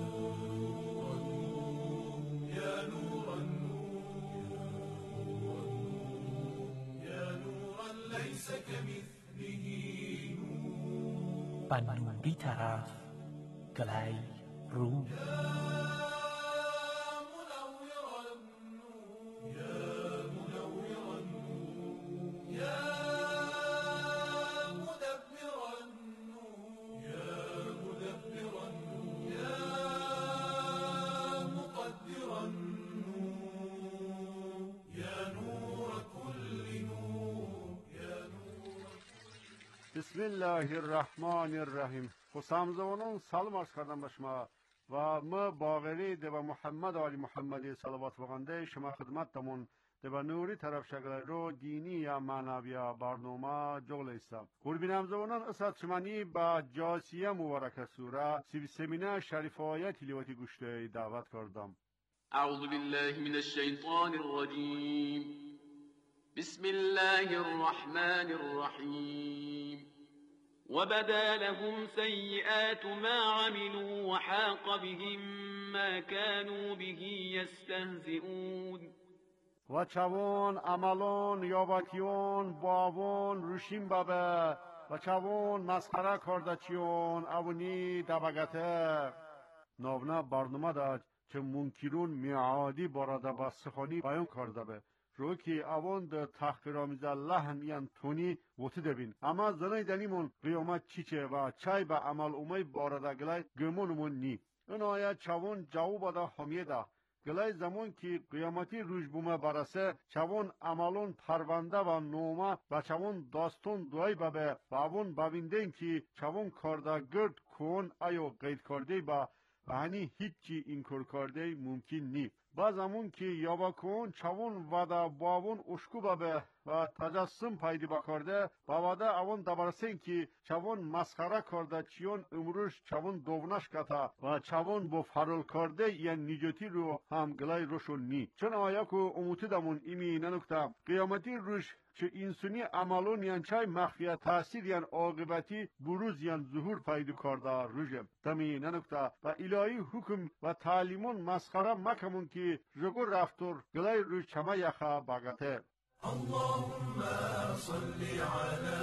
یا نور النور یا نورا لیس کمثله نور بنوری طرف گلی رو بسم الله الرحمن الرحیم. خوشامزونون سلام عرض کردم به شما و ما باقری و محمد علی محمدی صلوات بخونده شما خدمتتون و نوری طرف شکل رو دینی یا معنوی برنامه جغل ایستم. قربین زونان اسد شمانی با جاسیه مبارک سوره سیبسمینه شریف آیت لیواتی گوشته دعوت کردم. اعوذ بالله من الشیطان الرجیم بسم الله الرحمن الرحیم وبدا لهم سيئات ما عملوا وحاق بهم ما كانوا به يستهزئون. و چوون عملون یابتیون باون روشیم بابه و چوون مسخره کردچیون اونی دبگته نابنا برنامه داد که منکرون میعادی باراده با سخانی بیان کرده به رو که اوان ده تحقیرامیز لحن یان تونی وطی دبین اما زنای دنیمون قیامت چیچه و چای به عمل اومای باراده گلای گمونمون نی این آیت چوون جواب ده حمیده گلای زمان که قیامتی روش بومه برسه چوون عملون پرونده و نومه و چوون داستون دوی ببه و اوان ببیندین که چوون کرده گرد کن ایو قید کرده با و هنی هیچی اینکار کرده ممکن نی با زمان که یابا کن چوون ودا باون اشکو ببه و تجسم پیدا بکرده با ودا اون دبرسین که چوون مسخره کرده چیون امروش چوون دوونش کتا و چوون با فرول کرده یعنی نجاتی رو هم گلای روشون نی چون آیا که اموتی دمون ایمی ننکتا قیامتی روش چه انسانی عملون یعنی چای مخفیت تاثیر یعنی عاقبتی بروز یعنی ظهور پیدا کرده روشم تمی ننکتا و الهی حکم و تعلیمون مسخره مکمون که جگو رفتور گلای روش چما یخا باگته اللهم صل على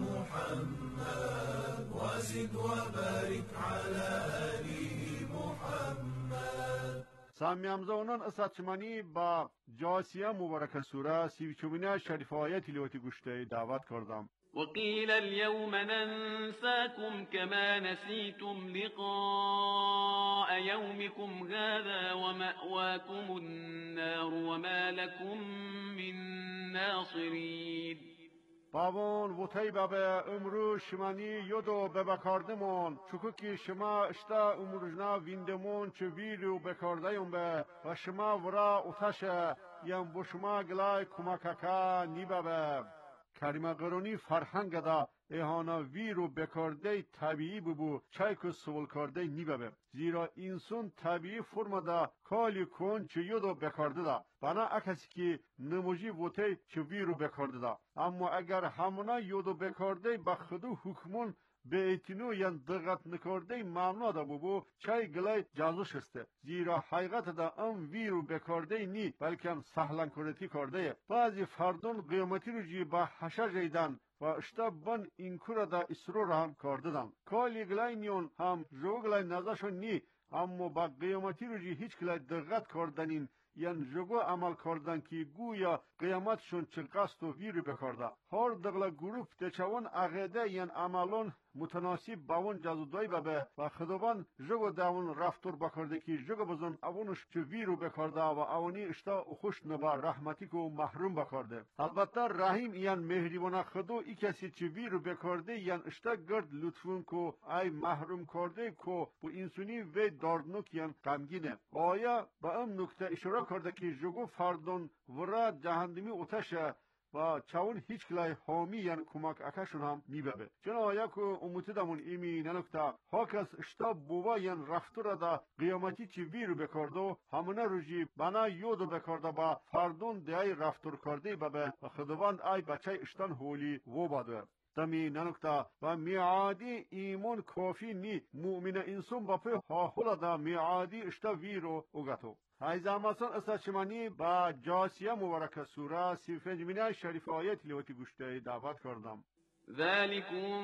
محمد وزد وبارك على آل محمد. سامیامزونان اساتشمانی با جاسیه مبارک سوره 34 شریف آیت لیواتی گوشته دعوت کردم. وقيل اليوم ننساكم كما نسيتم لقاء يومكم هذا ومأواكم النار وما لكم من ناصرين. باون وطی بابه امرو شمانی یدو ببکاردمون چکو که شما اشتا امروجنا ویندمون چه ویلو بکاردهیم به و شما ورا اتشه یم بو شما گلای کمککا نی بابه کریمه قرونی فرهنگ دا ایهانا ویرو بکارده طبیعی ببو چایکو سوال کرده نیبه زیرا انسان طبیعی فرما دا کالی کن چه یودو بکارده دا بنا اکسی که نموجی بوته چه ویرو بکارده دا اما اگر همونا یودو بکارده با خودو حکمون به ایتینو یا دقت نکرده ممنوع دا ببو چای گلای جازوش استه زیرا حقیقت دا ام ویرو بکارده نی بلکه سهلن کرتی کرده بعضی فردون قیامتی رو جی با حشر جیدن و اشتبان این کورا دا اسرور هم کردن کالی گلای نیون هم جو گلای نزاشون نی اما با قیامتی رو جی هیچ گلای دقت کردنین یان جگو عمل کردن که گویا قیامتشون چه قصد و ویرو بکرده هر دقلا گروپ دچوان عقیده یان عملون متناسب با اون جزودای ببه و خداوند جگو داون رفتار بکرده که جگو بزن اونش چه ویرو بکرده و اونی اشتا خوش نبا رحمتی که محروم بکرده البته رحیم یان مهربان خدا ای کسی چه ویرو بکرده یان اشتا گرد لطفون که ای محروم کرده که bu insuni ve dardnuk yan gamgine. Aya ba am nokta işara karda ki jogo fardon vura cehendimi otaşa و چاون هیچ کلای حامی یان کمک اکشون هم میبه چون آیا که امتدامون ایمی ننکتا هاکس اشتا بووا یان رفتور دا قیامتی چی ویرو بکردو همونه روژی بنا یودو بکرده با فردون دیای رفتور کرده ببه و خداوند ای بچه اشتان هولی و باده دمی ننکتا و میعادی ایمون کافی نی مؤمن انسان باپی حالا دا میعادی اشتا ویرو اگتو ای زمانسان استشمانی با جاسیه مبارک سوره 35 شریف آیت لیوتی گوشته دعوت کردم ذلكم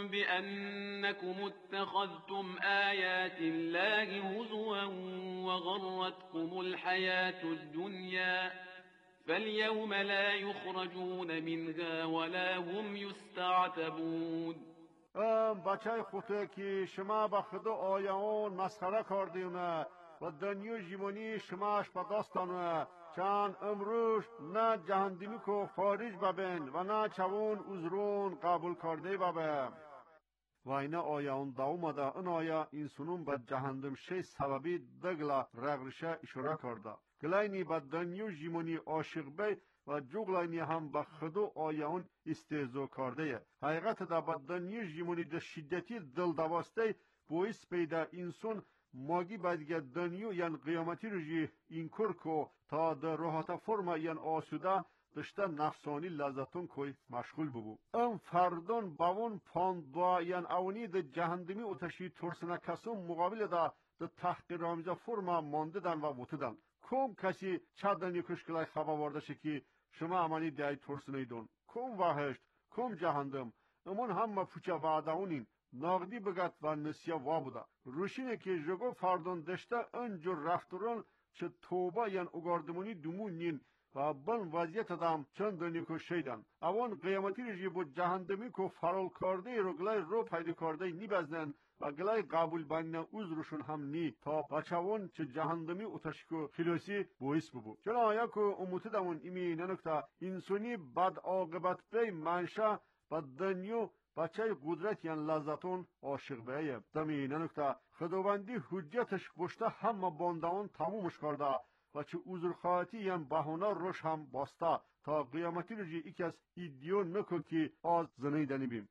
بأنكم اتخذتم آيات الله هزوا وغرتكم الحياة الدنيا فاليوم لا يخرجون منها ولا هم يستعتبون بچه خودت که شما با خدا آیان مسخره کردیم و دنیا جیمانی شماش با داستانه چند امروز نه جهندمی کو خارج ببین و نه چون عذرون قبول کرده ببین و این آیان داومده این آیا انسانون به جهندم شی سببی دگلا رغرشه اشاره کرده گلاینی به دنیا جیمانی عاشق بی و جوگلاینی هم به خدا آیان استهزا کرده حقیقت دا به دنیا جیمانی ده شدتی دل دواسته باعث پیدا انسان ماگی باید دنیا یان قیامتی رو جی این کر کو تا در راحت فرما یان آسوده دشته نفسانی لذتون کوی مشغول ببو ام فردان باون پاندوا یان اونی ده جهندمی اتشی ترسنه کسون مقابل ده تحقیر آمیزه فرما مانده دن و بوتدن کم کسی چدن یکشکلای خبا وردشه که شما امانی دای ترسنه دون کم وحشت کم جهندم امون هم پوچه وعدهونین ناغدی بگت و نسیه وابوده روشینه که جگو فردان دشته انجور رفتوران چه توبه یان اگاردمونی دومون نین و بن وضعیت دام چند دنی که شیدن اوان قیامتی رجی بود جهندمی که فرال کرده رو گلای رو پیدا کرده نی بزنن و گلای قبول بانینا عذرشون هم نی تا بچوان چه جهندمی اتشکو خلاصی باعث ببو چون آیا که امتدامون ایمی ننکتا انسانی بد عاقبت بی منشه با دنیا بچه قدرت یان لذتون عاشق بیه دمی ننکتا خداوندی حجتش بشته همه باندهان تمومش کرده و چه عذرخواهی یان بهانه روش هم باسته تا قیامتی رو جی یکی از ایدیون نکو که آز زنیدنی بیم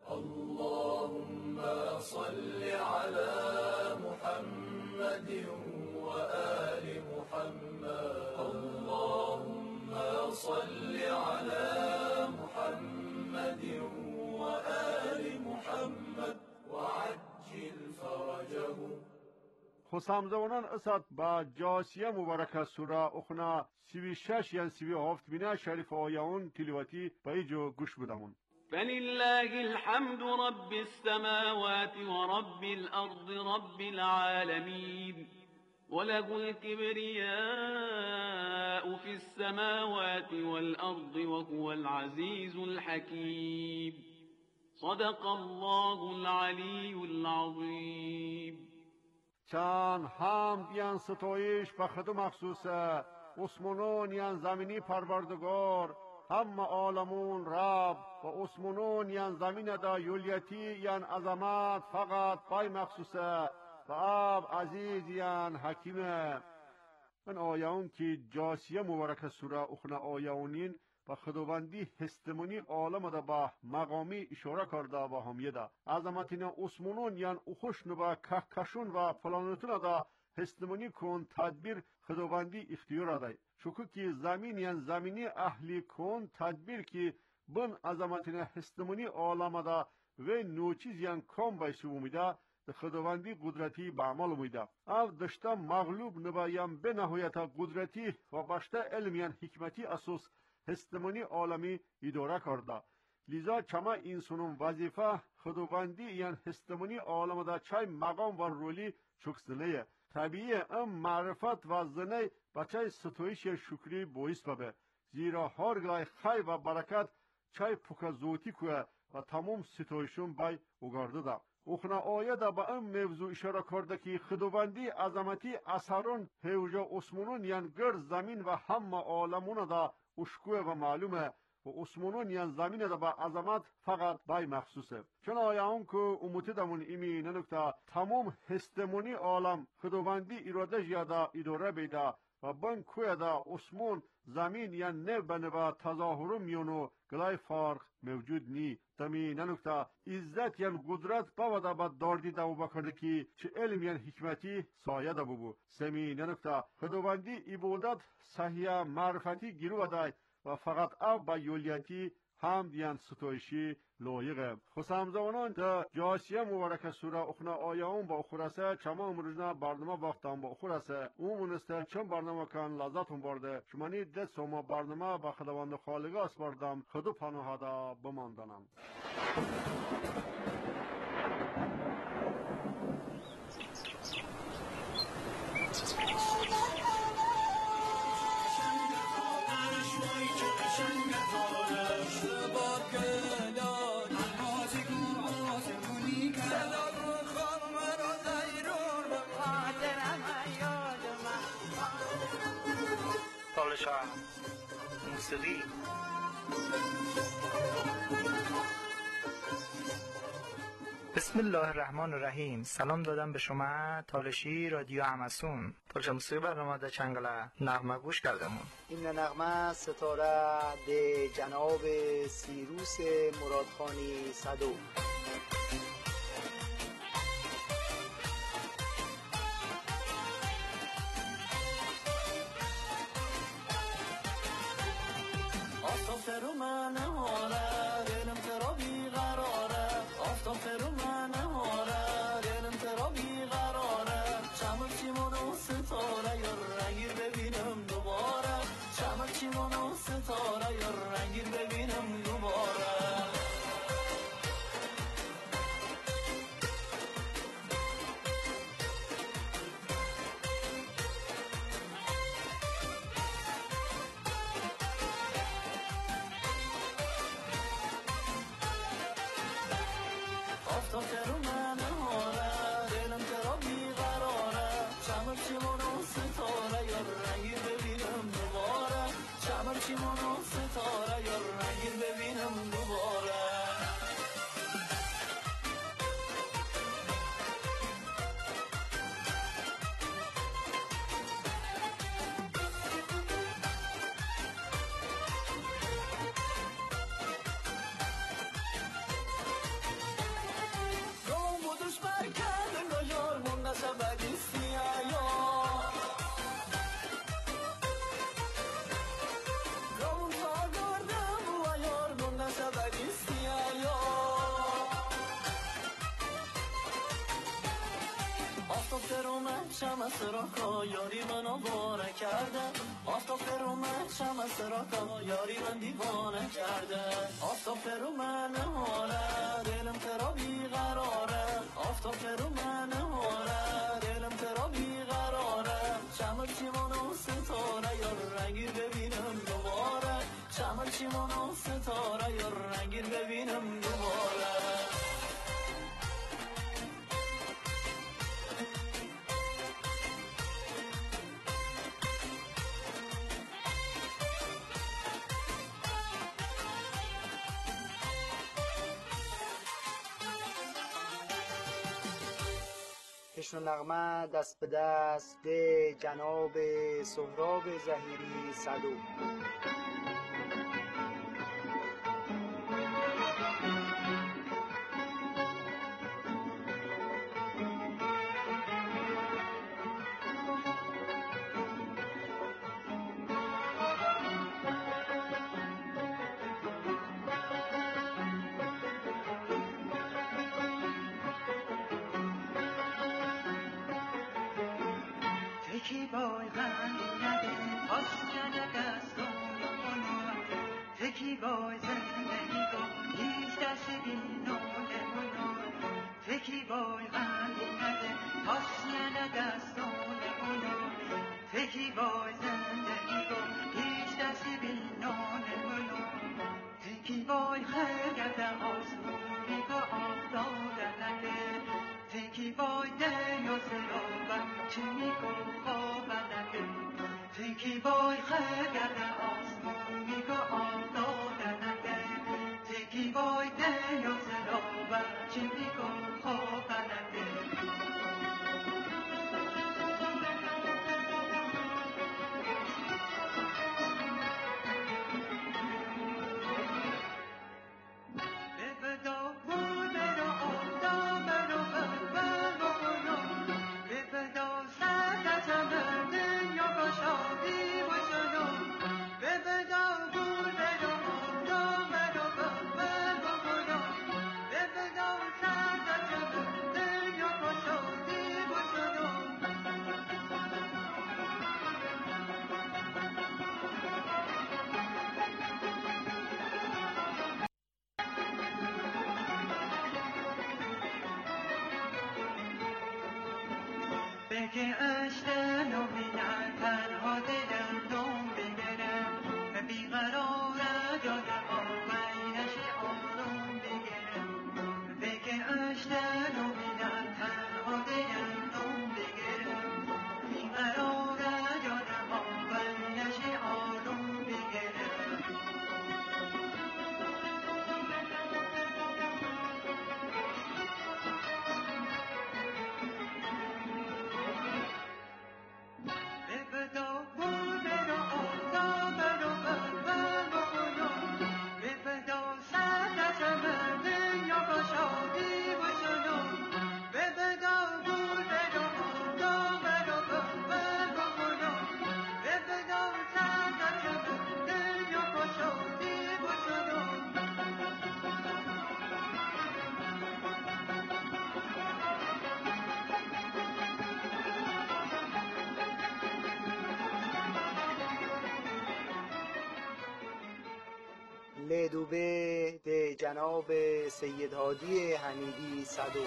اللهم صل على محمد و آل محمد اللهم صل على محمد و آل محمد و عجل فرجه خسامزوانان اسد با جاسیه مبارک سوره اخنا 36 یان 37 بینه شریف آیون تلاوتی با ایجو گوش بدمون فلله الحمد رب السماوات ورب الأرض رب العالمين وله الكبرياء في السماوات والأرض وهو العزيز الحكيم صدق الله العلي العظيم چند حمد یان ستایش به خدا مخصوصه اسمانون یان زمینی پروردگار همه عالمون رب و اسمانون یان زمین دا یولیتی یان عظمت فقط پای مخصوصه و آب عزیز یان حکیمه من آیون که جاسیه مبارک سوره اخنا آیونین و خداوندی هستمونی عالم دا با مقامی اشاره کرده و همیه دا عظمتین عثمانون یان اخوشن و کهکشون و فلانتون دا هستمونی کن تدبیر خداوندی اختیار دای شکو که زمین یان زمینی اهلی کن تدبیر که بن عظمتین هستمونی عالم دا و نوچیز یان کام بایشو امیده ده خداوندی قدرتی به عمل امیده او دشتا مغلوب نبایم به نهایت قدرتی و باشتا علم یان حکمتی اساس هستمونی عالمی اداره کرده لذا چما انسانون وظیفه خداوندی یان هستمونی عالم دا چای مقام و رولی چکسلیه طبیعی ام معرفت و زنه بچه ستویش شکری باعث ببه زیرا هر گلای خی و برکت چای پوکزوتی که و تمام ستویشون بای اگرده ده اخنا آیه دا به ام موضوع اشاره کرده که خداوندی عظمتی اثرون هیوجا عثمانون یان گرد زمین و همه عالمون دا اشکوه و معلومه و عثمانون یان زمین دا با عظمت فقط بای مخصوصه چون آیه اون که اموتی دمون ایمی ننکتا تمام هستمونی عالم خداوندی اراده جیادا اداره بیده و بن کوه دا عثمان زمین یان نه بنبا تظاهر میونو گلای فرق موجود نی تمی ننکتا عزت یان قدرت باودا با داردی دو بکرده که چه علم یان حکمتی سایه دا ببو سمی ننکتا خداوندی عبادت صحیح معرفتی گیرو دای و فقط او با یولیتی حمد یان ستایشی لایقه خسامزوانان دا جاسیه مبارک سوره اخنا آیاون با اخورسه چما امروزنا برنامه باختم با اخورسه اونسته چون برنامه کن لذتون برده شمانی ده سوما برنامه با خداوند خالقه اسپاردم خدو پناه دا بماندنم موسیقی بسم الله الرحمن الرحیم. سلام دادم به شما تالشی رادیو همسون. تالش موسیقی برنامه در چنگله نغمه گوش کردمون. این نغمه ستاره ده جناب سیروس مرادخانی صدو. سراکا یاری منو باره کرده آفتاب رو من شمع سراکا یاری من دیوانه کرده آفتاب رو من نماره دلم ترا بیقراره آفتاب رو من نماره دلم ترا بیقراره شمع چیمانو ستاره یا رنگیر ببینم دوباره شمع چیمانو ستاره یا رنگیر ببینم دوباره کشن و نغمه دست به دست ده جناب سهراب ظهیری صدو. تکی بای غمی نده آسیان دستان کنم تکی بای زندگی کن هیچ دست بینونه کنم تکی بای غمی نده آسیان دستان کنم تکی بای زندگی کن هیچ دست بینونه کنم تکی بای خرگرد آسمونی که آفتاب نده تکی بای دنیا سرابر چمی کن خواب نده تکی بای خرگرد آسمونی که آفتاب نده تکی بای دنیا سرابر چمی کن خواب نده بگه اشتن و بینن تنها دلم دوم بگرم بیقراره جان آقینش آروم بگرم بگه اشتن و بینن تنها دلم دوم بگرم بیقراره جان آقینش آروم بگرم لدوبه ده جناب سید هادی حمیدی صدوق.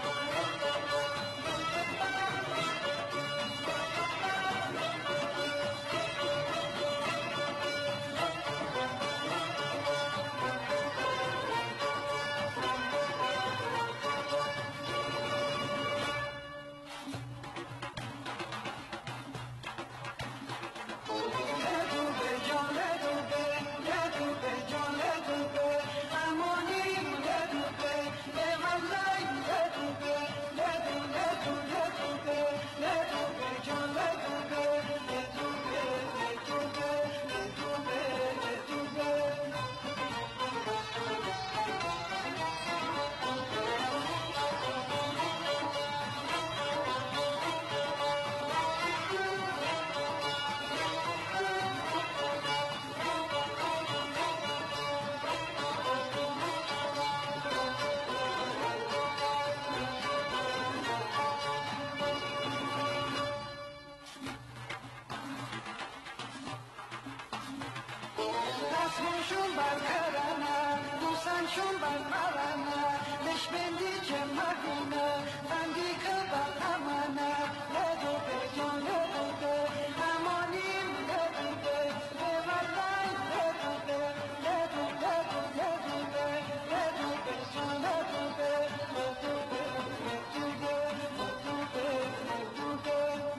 رسمشون برقرانه دوستانشون برقرانه نش بندی که مهونه بندی که برقرانه لدو به جان لدو به همانیم لدو به بردن لدو به لدو لدو لدو به لدو به جان لدو به لدو به لدو به لدو به لدو به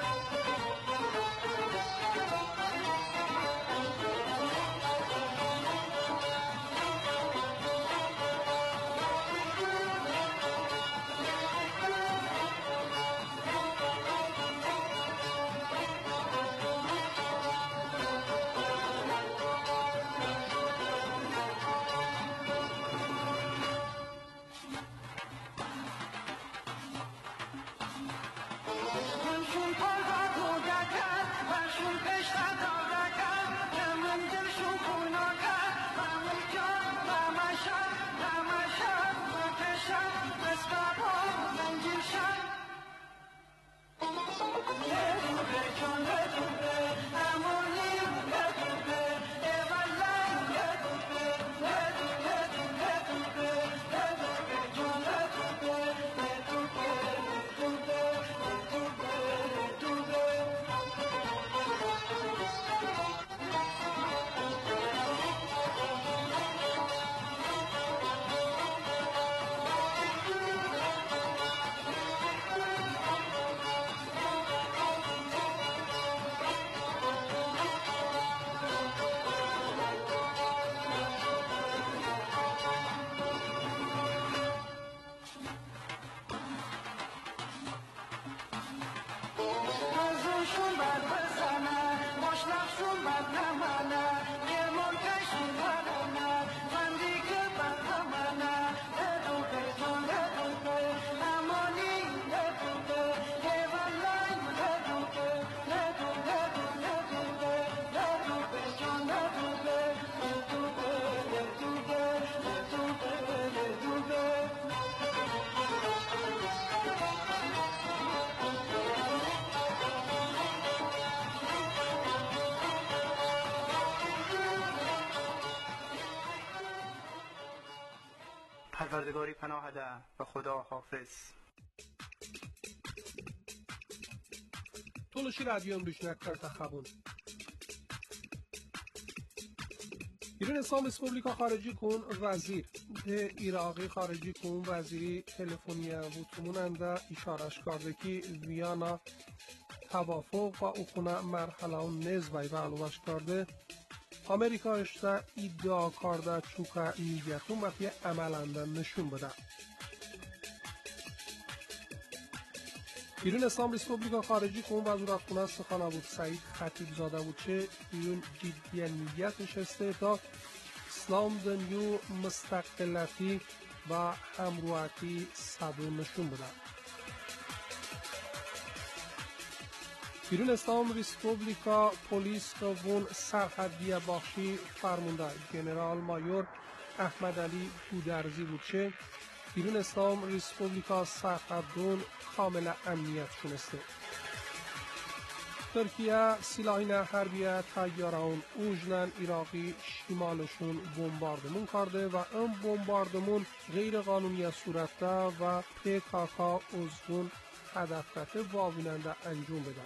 پروردگاری پناه ده و خدا حافظ. تولشی رادیو بشنک کرده خبون. ایران اسلام ریسپوبلیکا خارجی کن وزیر ده عراقی خارجی کن وزیری تلفنیه و تموننده اشارش کرده که ویانا توافق و اخونه مرحله و نزوی معلومش کرده امریکا اشتا ادعا کرده چوکا نیتون و پی عملنده نشون بده. ایران اسلام ریسپوبلیکا خارجی کن وزارتخانه سخنه بود سعید خطیب زاده بود چه ایران جدی نیتش استه تا اسلام دنیو مستقلتی و همروحتی صدو نشون بده. ایران اسلام ریسپوبلیکا پلیس قوون سرحدی بخشی فرمانده جنرال مایور احمد علی گودرزی بود چه ایران اسلام ریسپوبلیکا سرحدون کامل امنیت شونسته. ترکیه سلاحین حربیه تیاران اوجنن عراقی شمالشون بمباردمون کرده و این بمباردمون غیر قانونی صورت ده و PKK ازگون هدف واویننده انجام بده.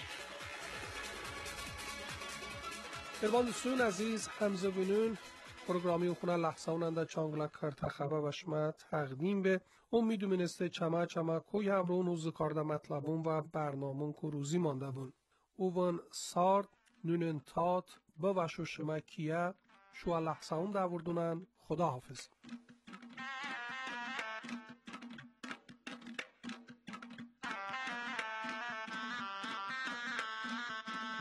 دوستان عزیز حمزه بینون پروگرامی خونه لحظه اوننده چانگلک کرده خبر و شما تقدیم به امیدو منسته چما کوی همرون و ذکارده مطلبون و برنامون که روزی مانده بون. اوون سارد نونن تات با وشو شما کیه شو لحظه اون دوردونن. خدا حافظ.